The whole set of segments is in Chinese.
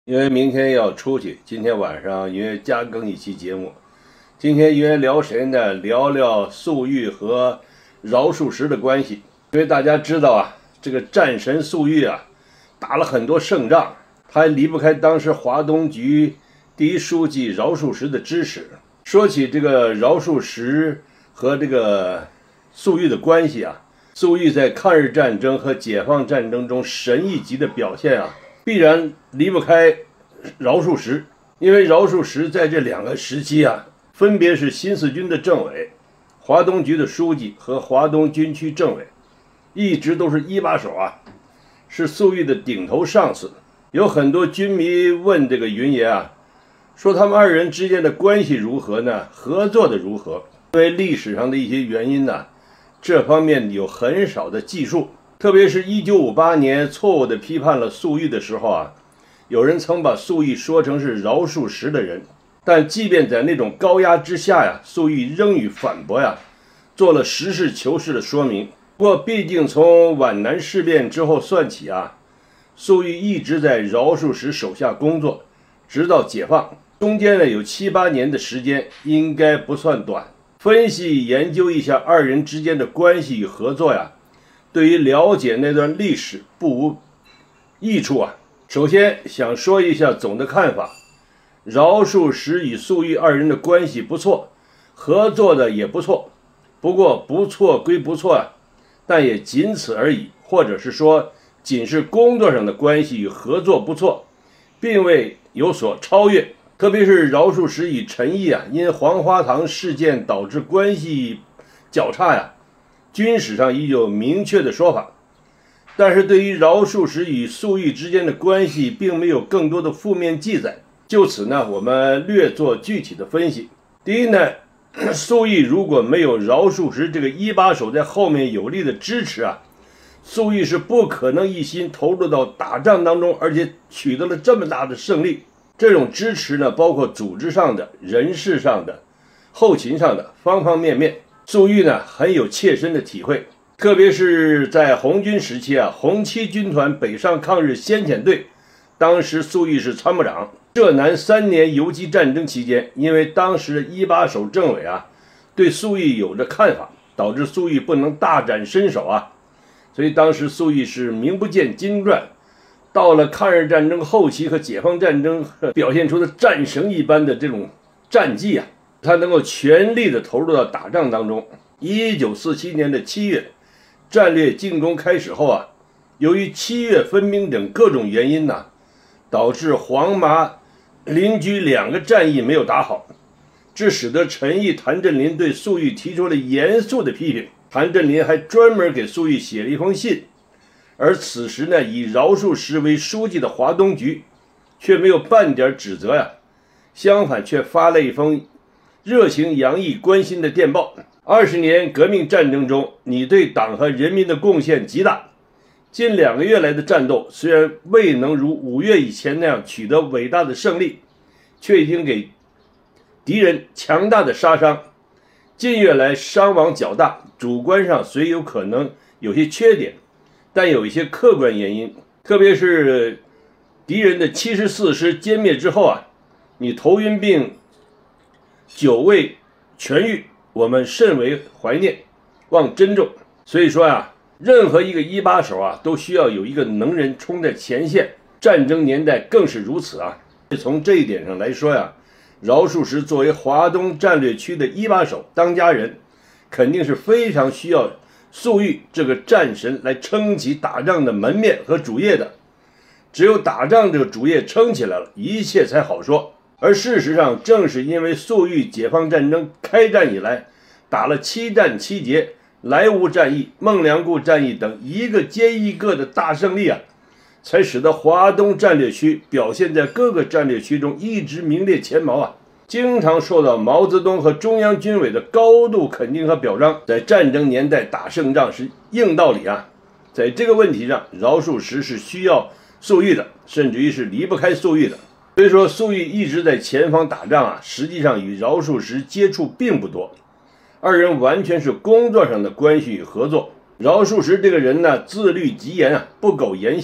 因为明天要出去，今天晚上因为加更一期节目。今天因为聊谁呢？聊聊粟裕和饶漱石的关系。因为大家知道啊，这个战神粟裕啊，打了很多胜仗，他还离不开当时华东局第一书记饶漱石的支持。说起这个饶漱石和这个粟裕的关系啊，粟裕在抗日战争和解放战争中神一级的表现啊，必然离不开饶漱石。因为饶漱石在这两个时期啊，分别是新四军的政委、华东局的书记和华东军区政委，一直都是一把手啊，是粟裕的顶头上司。有很多军迷问这个云爷啊，说他们二人之间的关系如何呢？合作的如何？因为历史上的一些原因呢，这方面有很少的记述。特别是1958年错误地批判了粟裕的时候啊，有人曾把粟裕说成是饶漱石的人。但即便在那种高压之下呀，粟裕仍予反驳呀，做了实事求是的说明。不过毕竟从皖南事变之后算起啊，粟裕一直在饶漱石手下工作，直到解放，中间呢有7、8年的时间，应该不算短。分析研究一下二人之间的关系与合作呀，对于了解那段历史不无益处啊。首先想说一下总的看法，饶漱石与粟裕二人的关系不错，合作的也不错。不过不错归不错啊，但也仅此而已，或者是说仅是工作上的关系与合作不错，并未有所超越。特别是饶漱石与陈毅啊，因黄花岗事件导致关系较差呀，军史上已有明确的说法。但是对于饶漱石与粟裕之间的关系，并没有更多的负面记载。就此呢，我们略做具体的分析。第一呢，粟裕如果没有饶漱石这个一把手在后面有力的支持啊，粟裕是不可能一心投入到打仗当中，而且取得了这么大的胜利。这种支持呢，包括组织上的、人事上的、后勤上的方方面面，粟裕呢很有切身的体会。特别是在红军时期啊，红七军团北上抗日先遣队，当时粟裕是参谋长。浙南3年游击战争期间，因为当时的一把手政委啊对粟裕有着看法，导致粟裕不能大展身手啊，所以当时粟裕是名不见经传。到了抗日战争后期和解放战争，表现出的战神一般的这种战绩啊，他能够全力的投入到打仗当中。1947年的7月，战略进攻开始后啊，由于7月分兵等各种原因呢，导致黄麻、临居2个战役没有打好，这使得陈毅、谭震林对粟裕提出了严肃的批评。谭震林还专门给粟裕写了一封信。而此时呢，以饶漱石为书记的华东局却没有半点指责呀，相反却发了一封热情洋溢关心的电报。20年革命战争中，你对党和人民的贡献极大，近2个月来的战斗虽然未能如5月以前那样取得伟大的胜利，却已经给敌人强大的杀伤。近月来伤亡较大，主观上虽有可能有些缺点，但有一些客观原因，特别是敌人的74师歼灭之后啊，你头晕病久未痊愈，我们甚为怀念，望珍重。所以说啊，任何一个一把手啊，都需要有一个能人冲在前线，战争年代更是如此啊。从这一点上来说呀，饶漱石作为华东战略区的一把手、当家人，肯定是非常需要粟裕这个战神来撑起打仗的门面和主业的。只有打仗这个主业撑起来了，一切才好说。而事实上，正是因为粟裕解放战争开战以来打了7战7捷、莱芜战役、孟良崮战役等一个接一个的大胜利啊，才使得华东战略区表现在各个战略区中一直名列前茅啊，经常受到毛泽东和中央军委的高度肯定和表彰。在战争年代打胜仗是硬道理啊，在这个问题上，饶漱石是需要粟裕的，甚至于是离不开粟裕的。所以说粟裕一直在前方打仗啊，实际上与饶漱石接触并不多，二人完全是工作上的关系与合作。饶漱石这个人呢，自律极严啊，不苟言笑，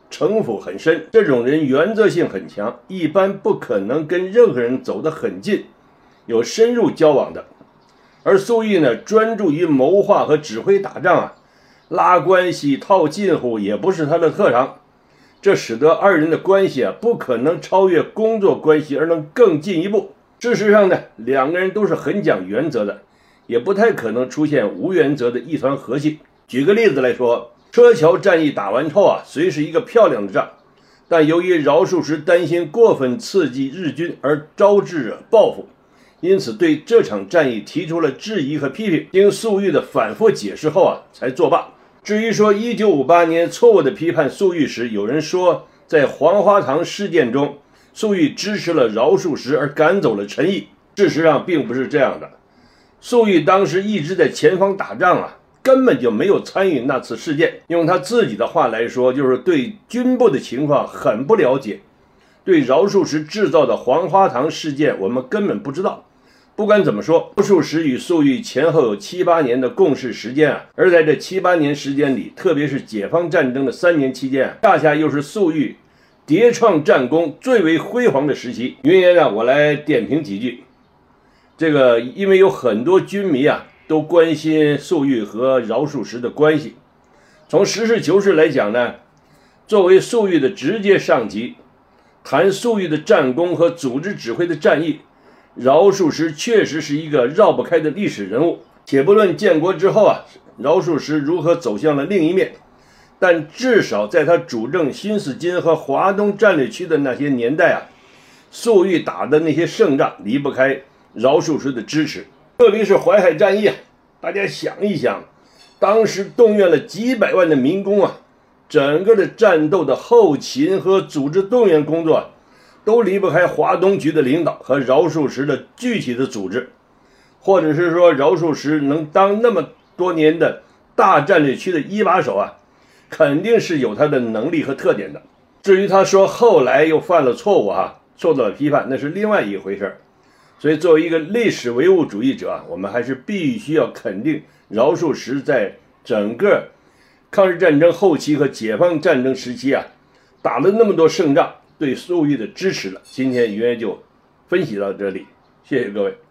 城府很深，这种人原则性很强，一般不可能跟任何人走得很近，有深入交往的。而粟裕呢，专注于谋划和指挥打仗啊，拉关系、套近乎也不是他的特长，这使得二人的关系啊，不可能超越工作关系而能更进一步。事实上呢，两个人都是很讲原则的，也不太可能出现无原则的一团和气。举个例子来说，车桥战役打完后啊，虽是一个漂亮的仗，但由于饶漱石担心过分刺激日军而招致报复，因此对这场战役提出了质疑和批评。经粟裕的反复解释后啊，才作罢。至于说1958年错误的批判粟裕时，有人说在黄花堂事件中，粟裕支持了饶漱石而赶走了陈毅。事实上并不是这样的，粟裕当时一直在前方打仗啊，根本就没有参与那次事件。用他自己的话来说，就是对军部的情况很不了解，对饶漱石制造的黄花堂事件我们根本不知道。不管怎么说，饶漱石与粟裕前后有7、8年的共事时间啊，而在这7、8年时间里，特别是解放战争的3年期间，恰恰又是粟裕迭创战功最为辉煌的时期。云言啊，我来点评几句。因为有很多军迷啊都关心粟裕和饶漱石的关系。从实事求是来讲呢，作为粟裕的直接上级，谈粟裕的战功和组织指挥的战役，饶漱石确实是一个绕不开的历史人物。且不论建国之后啊，饶漱石如何走向了另一面，但至少在他主政新四军和华东战略区的那些年代啊，粟裕打的那些胜仗离不开饶漱石的支持。特别是淮海战役啊，大家想一想，当时动员了几百万的民工啊，整个的战斗的后勤和组织动员工作都离不开华东局的领导和饶漱石的具体的组织，或者是说饶漱石能当那么多年的大战略区的一把手啊，肯定是有他的能力和特点的。至于他说后来又犯了错误啊，受到了批判，那是另外一回事。所以作为一个历史唯物主义者，我们还是必须要肯定饶漱石在整个抗日战争后期和解放战争时期啊，打了那么多胜仗，对粟裕的支持了。今天云言就分析到这里，谢谢各位。